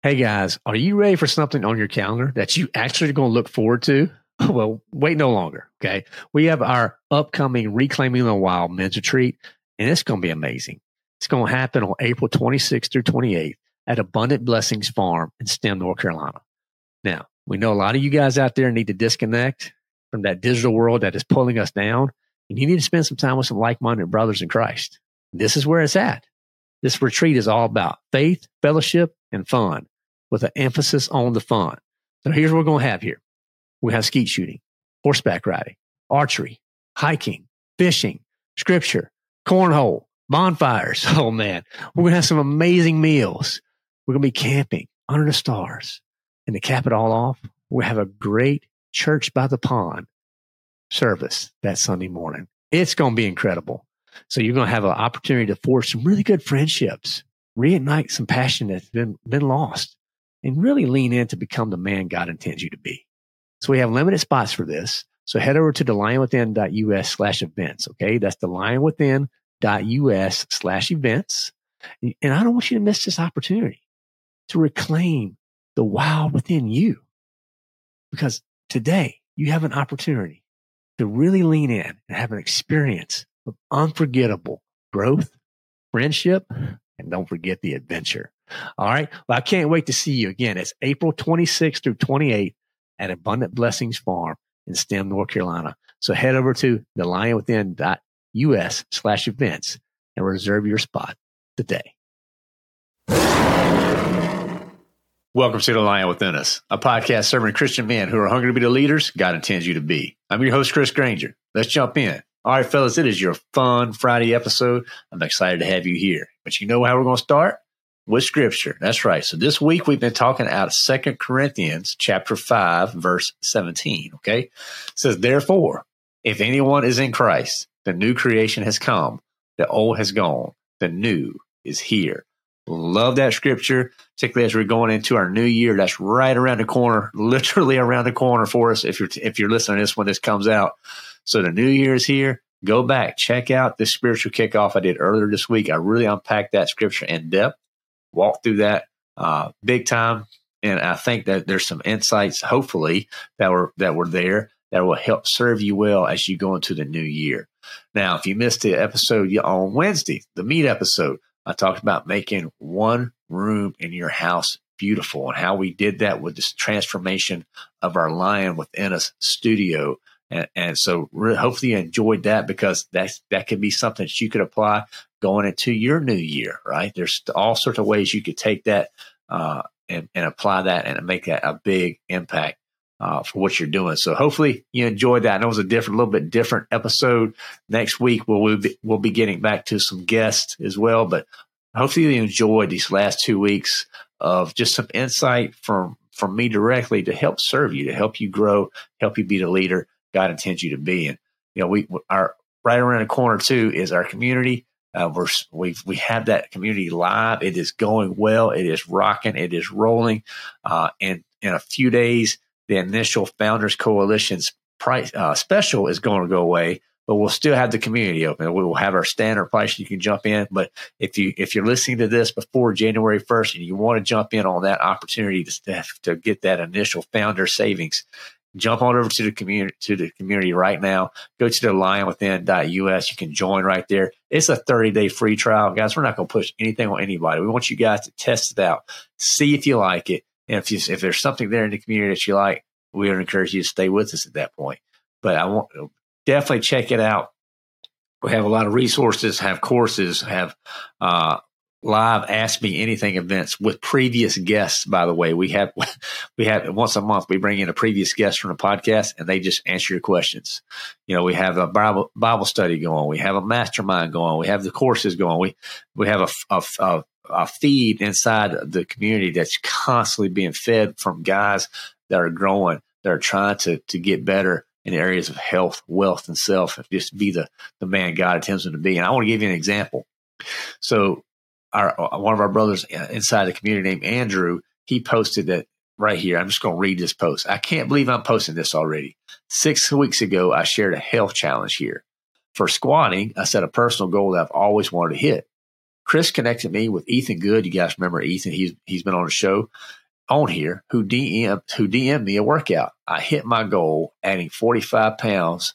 Hey guys, are you ready for something on your calendar that you actually are going to look forward to? Well, wait no longer. Okay. We have our upcoming Reclaiming the Wild men's retreat, and it's going to be amazing. It's going to happen on April 26th through 28th at Abundant Blessings Farm in Stem, North Carolina. Now, we know a lot of you guys out there need to disconnect from that digital world that is pulling us down, and you need to spend some time with some like-minded brothers in Christ. This is where it's at. This retreat is all about faith, fellowship, and fun, with an emphasis on the fun. So here's what we're going to have here. We have skeet shooting, horseback riding, archery, hiking, fishing, scripture, cornhole, bonfires. Oh man, we're going to have some amazing meals. We're going to be camping under the stars. And to cap it all off, we have a great church by the pond service that Sunday morning. It's going to be incredible. So you're going to have an opportunity to forge some really good friendships, reignite some passion that's been lost, and really lean in to become the man God intends you to be. So we have limited spots for this. So head over to thelionwithin.us/events. Okay. That's thelionwithin.us/events. And I don't want you to miss this opportunity to reclaim the wild within you, because today you have an opportunity to really lean in and have an experience of unforgettable growth, friendship, and don't forget the adventure. All right. Well, I can't wait to see you again. It's April 26th through 28th at Abundant Blessings Farm in Stem, North Carolina. So head over to thelionwithin.us/events and reserve your spot today. Welcome to The Lion Within Us, a podcast serving Christian men who are hungry to be the leaders God intends you to be. I'm your host, Chris Granger. Let's jump in. All right, fellas, it is your fun Friday episode. I'm excited to have you here. But you know how we're going to start? With scripture. That's right. So this week we've been talking out of 2 Corinthians chapter 5, verse 17. Okay. It says, therefore, if anyone is in Christ, the new creation has come, the old has gone, the new is here. Love that scripture, particularly as we're going into our new year. That's right around the corner, literally around the corner for us if you're listening to this when this comes out. So the new year is here. Go back, check out the spiritual kickoff I did earlier this week. I really unpacked that scripture in depth. Walk through that big time, and I think that there's some insights, hopefully, that were there that will help serve you well as you go into the new year. Now, if you missed the episode on Wednesday, the meat episode, I talked about making one room in your house beautiful and how we did that with this transformation of our Lion Within Us studio. And so hopefully you enjoyed that, because that could be something that you could apply going into your new year, right? There's all sorts of ways you could take that and apply that and make that a big impact for what you're doing. So hopefully you enjoyed that. I know it was a little bit different episode. Next week we'll be getting back to some guests as well, but hopefully you enjoyed these last 2 weeks of just some insight from me directly to help serve you, to help you grow, help you be the leader God intends you to be. And we are right around the corner too is our community. We have that community live. It is going well. It is rocking. It is rolling. And in a few days, the initial Founders Coalition's price special is going to go away, but we'll still have the community open. We will have our standard price. You can jump in. But if you're listening to this before January 1st and you want to jump in on that opportunity to get that initial founder savings, jump on over to the community right now. Go to thelionwithin.us. You can join right there. It's a 30-day free trial. Guys, we're not going to push anything on anybody. We want you guys to test it out, see if you like it. And if there's something there in the community that you like, we would encourage you to stay with us at that point. But I want definitely check it out. We have a lot of resources, have courses, have live Ask Me Anything events with previous guests. By the way, we have once a month, we bring in a previous guest from the podcast and they just answer your questions. We have a Bible study going. We have a mastermind going. We have the courses going. We have a feed inside the community that's constantly being fed from guys that are growing, that are trying to get better in areas of health, wealth, and self, and just be the man God intends them to be. And I want to give you an example. So one of our brothers inside the community named Andrew, he posted that right here. I'm just going to read this post. I can't believe I'm posting this already. 6 weeks ago, I shared a health challenge here. For squatting, I set a personal goal that I've always wanted to hit. Chris connected me with Ethan Good. You guys remember Ethan? He's been on the show on here who DM'd me a workout. I hit my goal, adding 45 pounds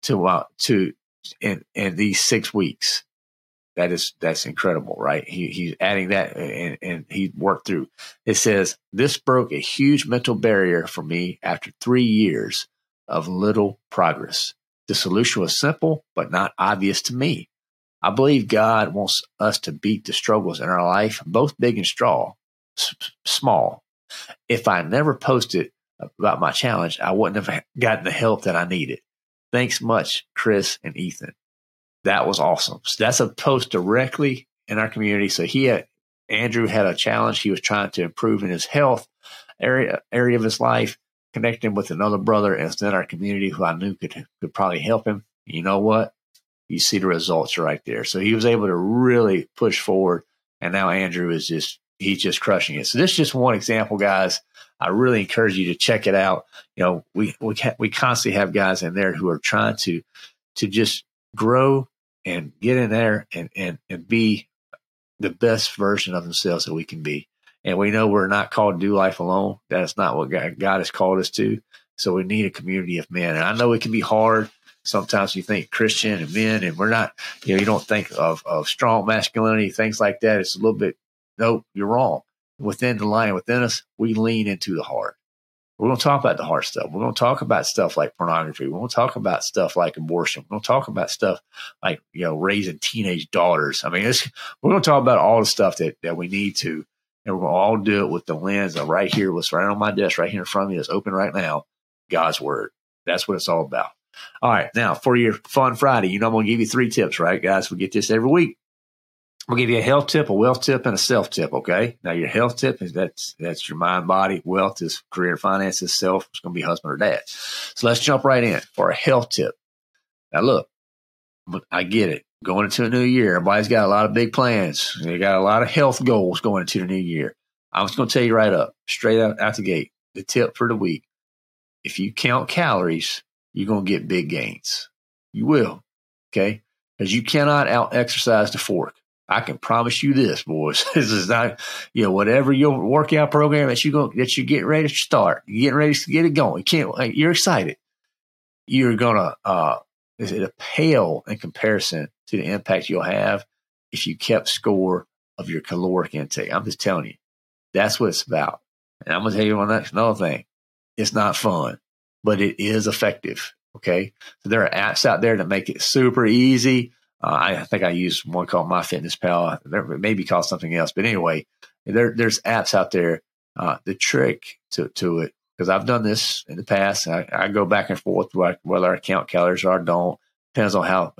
in these 6 weeks. That's incredible, right? He's adding that and he worked through. It says, this broke a huge mental barrier for me after 3 years of little progress. The solution was simple, but not obvious to me. I believe God wants us to beat the struggles in our life, both big and small. If I never posted about my challenge, I wouldn't have gotten the help that I needed. Thanks much, Chris and Ethan. That was awesome. So that's a post directly in our community. So Andrew had a challenge. He was trying to improve in his health area of his life, connecting with another brother in our community who I knew could probably help him. You know what? You see the results right there. So he was able to really push forward. And now Andrew he's just crushing it. So this is just one example, guys. I really encourage you to check it out. We constantly have guys in there who are trying to just grow and get in there and be the best version of themselves that we can be. And we know we're not called to do life alone. That's not what God has called us to. So we need a community of men. And I know it can be hard. Sometimes you think Christian and men, and we're not, you don't think of strong masculinity, things like that. It's a little bit, nope, you're wrong. Within the lion within us, we lean into the heart. We're going to talk about the hard stuff. We're going to talk about stuff like pornography. We're going to talk about stuff like abortion. We're going to talk about stuff like, raising teenage daughters. I mean, we're going to talk about all the stuff that we need to, and we're going to all do it with the lens of right here, what's right on my desk, right here in front of me, that's open right now, God's word. That's what it's all about. All right. Now, for your Fun Friday, I'm going to give you 3 tips, right, guys? We get this every week. We'll give you a health tip, a wealth tip, and a self tip, okay? Now, your health tip is that's your mind, body. Wealth is career, finances. Self is going to be husband or dad. So let's jump right in for a health tip. Now, look, I get it. Going into a new year, everybody's got a lot of big plans. They got a lot of health goals going into the new year. I'm just going to tell you right up, straight out the gate, the tip for the week. If you count calories, you're going to get big gains. You will, okay? Because you cannot out-exercise the fork. I can promise you this, boys. This is not, whatever your workout program that you're getting ready to start, you're getting ready to get it going. You're excited. You're gonna it'll pale in comparison to the impact you'll have if you kept score of your caloric intake. I'm just telling you, that's what it's about. And I'm gonna tell you another thing. It's not fun, but it is effective. Okay, so there are apps out there that make it super easy. I think I used one called MyFitnessPal. There may be called something else, but anyway, there's apps out there. The trick to it, because I've done this in the past, and I go back and forth whether I count calories or I don't. Depends on how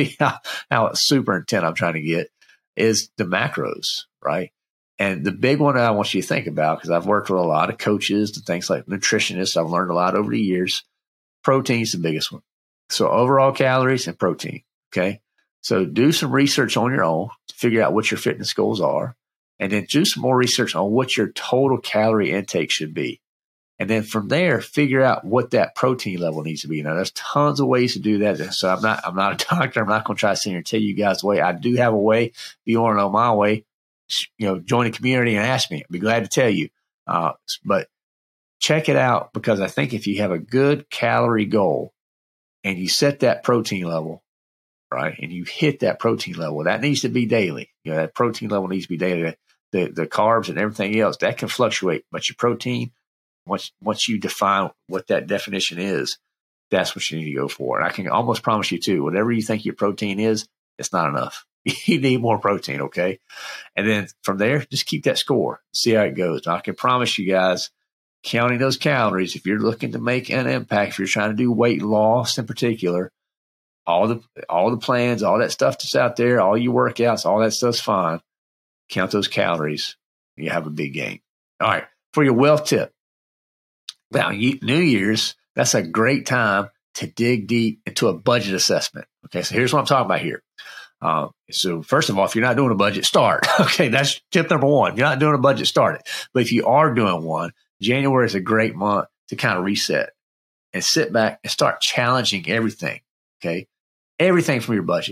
super intent I'm trying to get. Is the macros, right? And the big one that I want you to think about, because I've worked with a lot of coaches and things like nutritionists. I've learned a lot over the years. Protein is the biggest one. So overall calories and protein. Okay. So do some research on your own to figure out what your fitness goals are, and then do some more research on what your total calorie intake should be. And then from there, figure out what that protein level needs to be. Now, there's tons of ways to do that. So I'm not a doctor. I'm not going to try to sit here and tell you guys the way. I do have a way. If you want to know my way, join the community and ask me. I'd be glad to tell you. But check it out, because I think if you have a good calorie goal and you set that protein level, right, and you hit that protein level, that needs to be daily. That protein level needs to be daily. The carbs and everything else, that can fluctuate. But your protein, once you define what that definition is, that's what you need to go for. And I can almost promise you, too, whatever you think your protein is, it's not enough. You need more protein, okay? And then from there, just keep that score. See how it goes. Now, I can promise you guys, counting those calories, if you're looking to make an impact, if you're trying to do weight loss in particular, all the plans, all that stuff that's out there, all your workouts, all that stuff's fine. Count those calories, and you have a big gain. All right, for your wealth tip. Now, New Year's, that's a great time to dig deep into a budget assessment. Okay, so here's what I'm talking about here. So first of all, if you're not doing a budget, start. Okay, that's tip number 1. If you're not doing a budget, start it. But if you are doing one, January is a great month to kind of reset and sit back and start challenging everything. Okay, everything from your budget.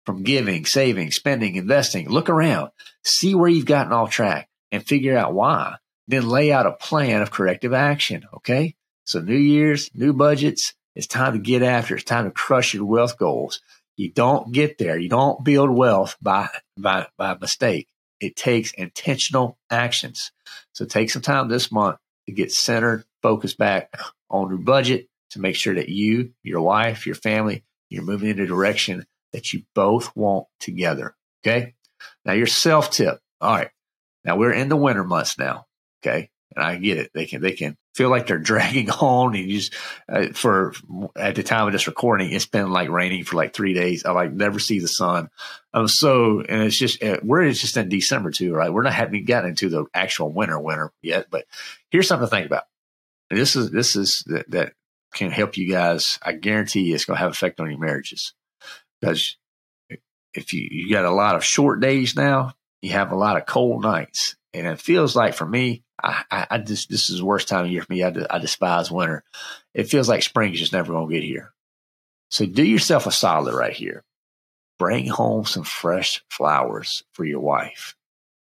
from giving, saving, spending, investing. Look around, see where you've gotten off track and figure out why. Then lay out a plan of corrective action. Okay. So New Year's, new budgets. It's time to get after it. It's time to crush your wealth goals. You don't get there. You don't build wealth by mistake. It takes intentional actions. So take some time this month to get centered, focused back on your budget to make sure that you, your wife, your family, you're moving in a direction that you both want together. Okay. Now your self tip. All right. Now we're in the winter months now. Okay. And I get it. They can feel like they're dragging on. And you just, at the time of this recording, it's been like raining for like 3 days. I like never see the sun. And it's just, we're just in December too, right? We're not having gotten into the actual winter yet, but here's something to think about. And this is that can help you guys. I guarantee you it's going to have effect on your marriages, because if you got a lot of short days now, you have a lot of cold nights. And it feels like for me, I just, this is the worst time of year for me. I despise winter. It feels like spring is just never going to get here. So do yourself a solid right here. Bring home some fresh flowers for your wife.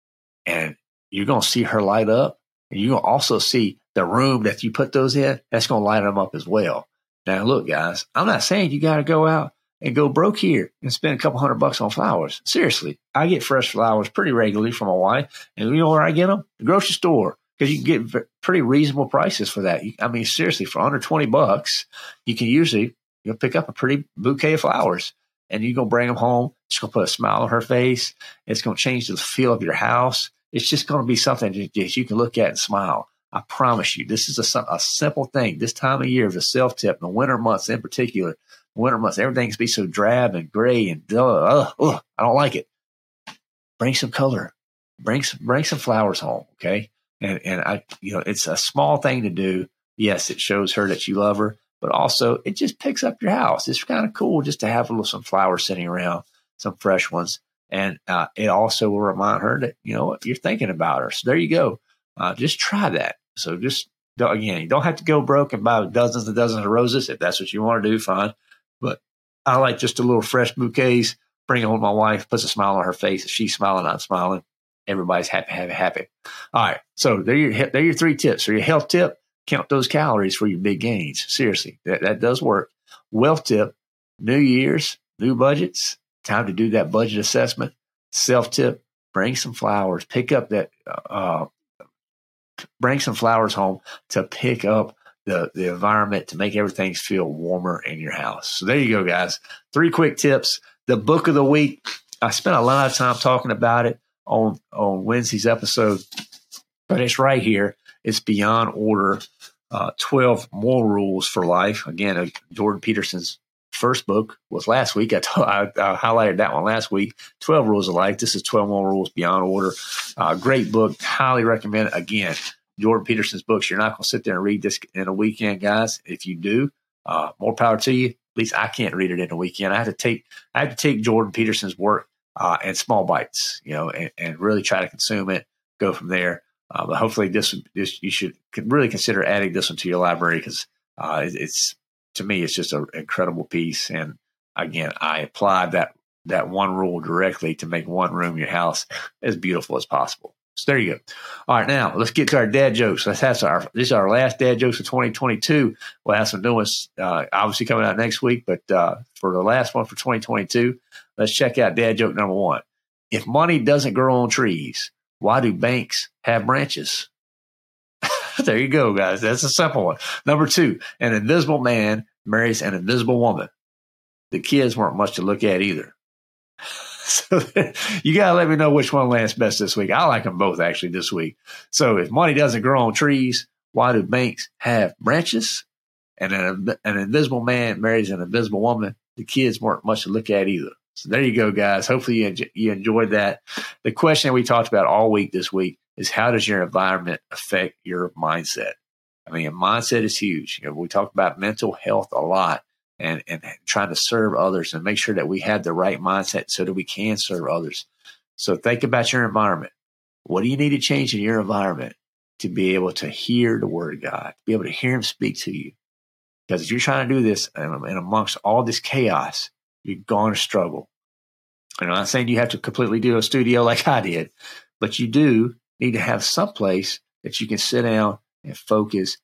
And you're going to see her light up. And you're going to also see the room that you put those in. That's going to light them up as well. Now, look, guys, I'm not saying you got to go out and go broke here and spend a couple $100 on flowers. Seriously, I get fresh flowers pretty regularly from my wife. And you know where I get them? The grocery store. Because you can get pretty reasonable prices for that. I mean, seriously, for under $20, you can usually pick up a pretty bouquet of flowers, and you're going to bring them home. It's going to put a smile on her face. It's going to change the feel of your house. It's just going to be something that you can look at and smile. I promise you, this is a simple thing. This time of year, the self-tip, the winter months in particular, everything's be so drab and gray and I don't like it. Bring some color. Bring some flowers home, okay? And it's a small thing to do. Yes, it shows her that you love her, but also it just picks up your house. It's kind of cool just to have some flowers sitting around, some fresh ones. And it also will remind her that, you're thinking about her. So there you go. Just try that. So you don't have to go broke and buy dozens and dozens of roses. If that's what you want to do, fine. But I like just a little fresh bouquets, bring it home to my wife, puts a smile on her face. If she's smiling, I'm smiling. Everybody's happy. All right. So they're your 3 tips. So your health tip, count those calories for your big gains. Seriously, that does work. Wealth tip, New Year's, new budgets, time to do that budget assessment. Self tip, bring some flowers, bring some flowers home to pick up the environment, to make everything feel warmer in your house. So there you go, guys. 3 quick tips. The book of the week, I spent a lot of time talking about it on Wednesday's episode, but it's right here. It's Beyond Order, 12 Moral Rules for Life. Again, Jordan Peterson's first book was last week. I highlighted that one last week. 12 Rules of Life. This is 12 Moral Rules Beyond Order. Great book. Highly recommend it. Again, Jordan Peterson's books. You're not going to sit there and read this in a weekend, guys. If you do, more power to you. At least I can't read it in a weekend. I have to take Jordan Peterson's work in small bites, and really try to consume it, go from there. But hopefully this you should really consider adding this one to your library, because it's, to me, it's just an incredible piece. And again, I applied that one rule directly to make one room in your house as beautiful as possible. So there you go. All right, now let's get to our dad jokes. This is our last dad jokes of 2022. We'll have some new ones obviously coming out next week, but for the last one for 2022, let's check out dad joke number 1. If money doesn't grow on trees, why do banks have branches? There you go, guys. That's a simple one. Number 2, an invisible man marries an invisible woman. The kids weren't much to look at either. So you got to let me know which one lands best this week. I like them both actually this week. So if money doesn't grow on trees, why do banks have branches? And an invisible man marries an invisible woman. The kids weren't much to look at either. So there you go, guys. Hopefully you enjoyed that. The question we talked about all week this week is, how does your environment affect your mindset? I mean, mindset is huge. We talk about mental health a lot. And trying to serve others and make sure that we have the right mindset so that we can serve others. So think about your environment. What do you need to change in your environment to be able to hear the word of God, to be able to hear him speak to you? Because if you're trying to do this and amongst all this chaos, you're going to struggle. I'm not saying you have to completely do a studio like I did, but you do need to have some place that you can sit down and focus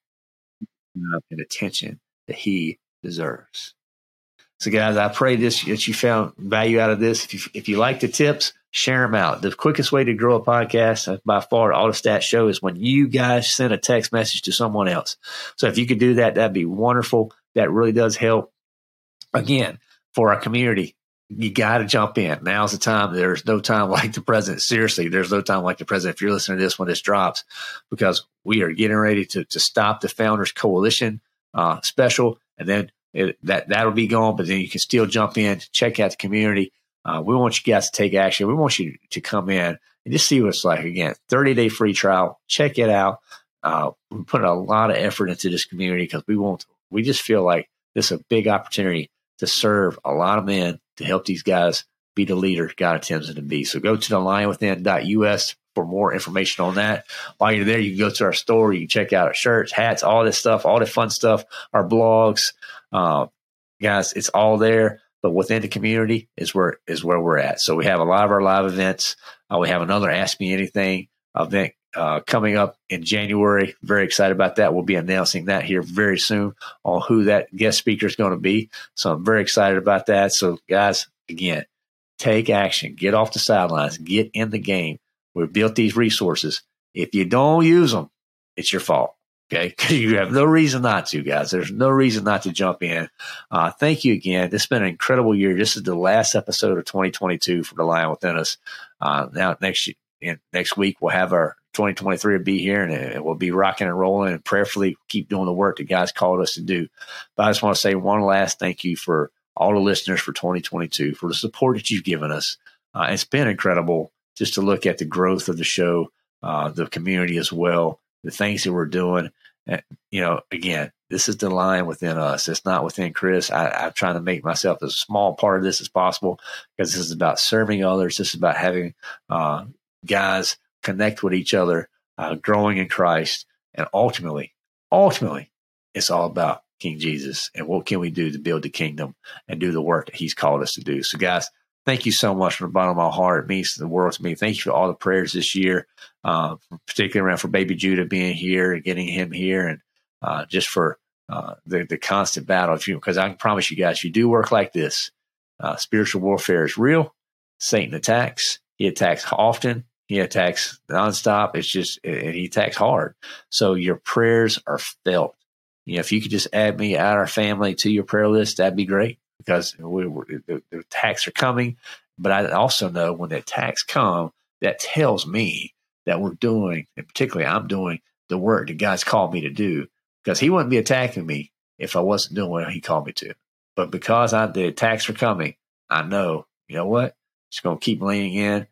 and attention that he deserves. So, guys, I pray that you found value out of this. If you like the tips, share them out. The quickest way to grow a podcast, by far, all the stats show, is when you guys send a text message to someone else. So if you could do that, that'd be wonderful. That really does help. Again, for our community, you got to jump in. Now's the time. There's no time like the present. Seriously, there's no time like the present. If you're listening to this when this drops, because we are getting ready to stop the Founders Coalition special, and then that'll be gone. But then you can still jump in, check out the community. We want you guys to take action. We want you to come in and just see what it's like. Again, 30-day free trial. Check it out. We put a lot of effort into this community because we just feel like this is a big opportunity to serve a lot of men, to help these guys be the leader God intends them to be. So go to thelionwithin.us for more information on that. While you're there, you can go to our store. You can check out our shirts, hats, all this stuff, all the fun stuff, our blogs. Guys, it's all there. But within the community is where we're at. So we have a lot of our live events. We have another Ask Me Anything event coming up in January. Very excited about that. We'll be announcing that here very soon on who that guest speaker is going to be. So I'm very excited about that. So guys, again, take action. Get off the sidelines. Get in the game. We've built these resources. If you don't use them, it's your fault. Okay, you have no reason not to, guys. There's no reason not to jump in. Thank you again. This has been an incredible year. This is the last episode of 2022 for The Lion Within Us. Now, next week, we'll have our 2023 will be here, and we'll be rocking and rolling and prayerfully keep doing the work that God's called us to do. But I just want to say one last thank you for all the listeners for 2022, for the support that you've given us. It's been incredible just to look at the growth of the show, the community as well, the things that we're doing. Again, this is the Lion Within Us. It's not within Chris. I'm trying to make myself as small part of this as possible, because this is about serving others. This is about having guys connect with each other, growing in Christ. And ultimately, it's all about King Jesus and what can we do to build the kingdom and do the work that he's called us to do. So guys, thank you so much from the bottom of my heart. It means the world to me. Thank you for all the prayers this year, particularly around for baby Judah being here and getting him here, and just for the constant battle. Because I can promise you guys, you do work like this. Spiritual warfare is real. Satan attacks. He attacks often. He attacks nonstop. And he attacks hard. So your prayers are felt. If you could just add me, add our family to your prayer list, that'd be great, because the attacks are coming. But I also know when the attacks come, that tells me that we're doing, and particularly I'm doing, the work that God's called me to do, because he wouldn't be attacking me if I wasn't doing what he called me to. But because the attacks are coming, I know, you know what? Just going to keep leaning in.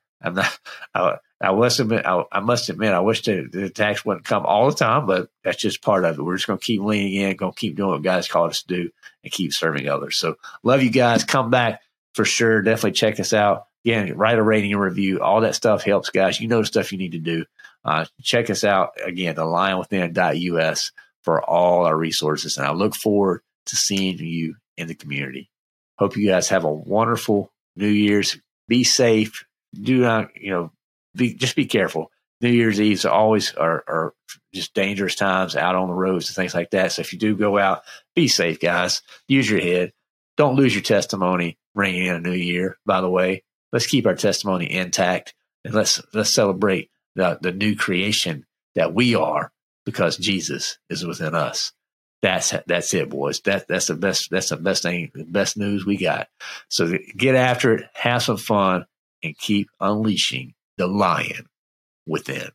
I must admit, I wish the attacks wouldn't come all the time, but that's just part of it. We're just going to keep leaning in, going to keep doing what God's called us to do, and keep serving others. So love you guys. Come back for sure. Definitely check us out. Again, write a rating and review. All that stuff helps, guys. You know the stuff you need to do. Check us out. Again, thelionwithin.us for all our resources. And I look forward to seeing you in the community. Hope you guys have a wonderful New Year's. Be safe. Do not, just be careful. New Year's Eves always are just dangerous times out on the roads and things like that. So if you do go out, be safe, guys. Use your head. Don't lose your testimony ringing in a new year, by the way. Let's keep our testimony intact, and let's celebrate the new creation that we are, because Jesus is within us. That's it, boys. That's the best thing, the best news we got. So get after it, have some fun, and keep unleashing the lion within.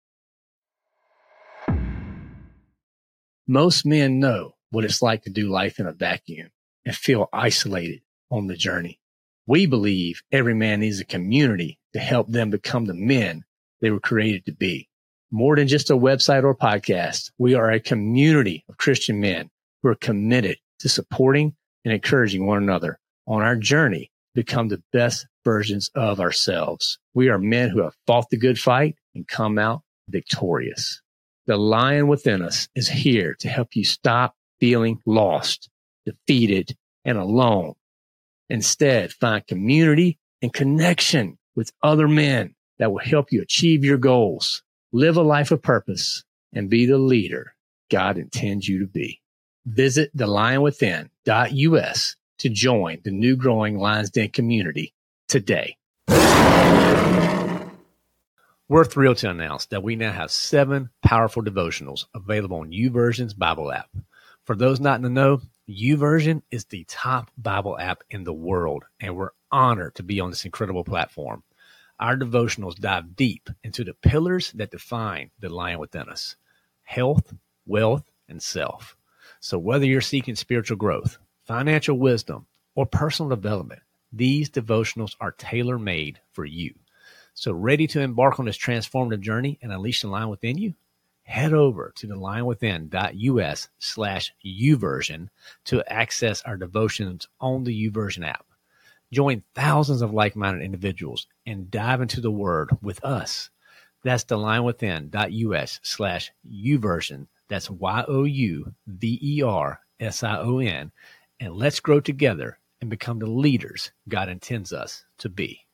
Most men know what it's like to do life in a vacuum and feel isolated on the journey. We believe every man needs a community to help them become the men they were created to be. More than just a website or podcast, we are a community of Christian men who are committed to supporting and encouraging one another on our journey to become the best versions of ourselves. We are men who have fought the good fight and come out victorious. The Lion Within Us is here to help you stop feeling lost, defeated, and alone. Instead, find community and connection with other men that will help you achieve your goals, live a life of purpose, and be the leader God intends you to be. Visit thelionwithin.us to join the new growing Lions Den community today. We're thrilled to announce that we now have 7 powerful devotionals available on YouVersion's Bible app. For those not in the know, YouVersion is the top Bible app in the world, and we're honored to be on this incredible platform. Our devotionals dive deep into the pillars that define the lion within us: health, wealth, and self. So whether you're seeking spiritual growth, financial wisdom, or personal development, these devotionals are tailor-made for you. So ready to embark on this transformative journey and unleash the lion within you? Head over to thelionwithin.us/YouVersion to access our devotions on the YouVersion app. Join thousands of like-minded individuals and dive into the Word with us. That's thelionwithin.us/YouVersion. That's YOUVERSION. And let's grow together and become the leaders God intends us to be.